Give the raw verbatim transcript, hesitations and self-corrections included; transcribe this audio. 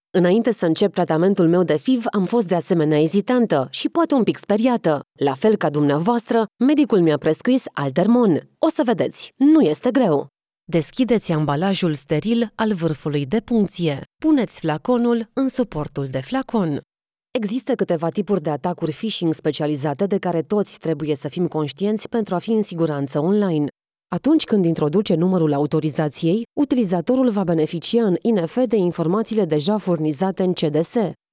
Înainte să încep tratamentul meu de F I V, am fost de asemenea ezitantă și poate un pic speriată. La fel ca dumneavoastră, medicul mi-a prescris Altermon. O să vedeți, nu este greu. Deschideți ambalajul steril al vârfului de puncție. Puneți flaconul în suportul de flacon. Există câteva tipuri de atacuri phishing specializate de care toți trebuie să fim conștienți pentru a fi în siguranță online. Atunci când introduce numărul autorizației, utilizatorul va beneficia în I N F de informațiile deja furnizate în C D S.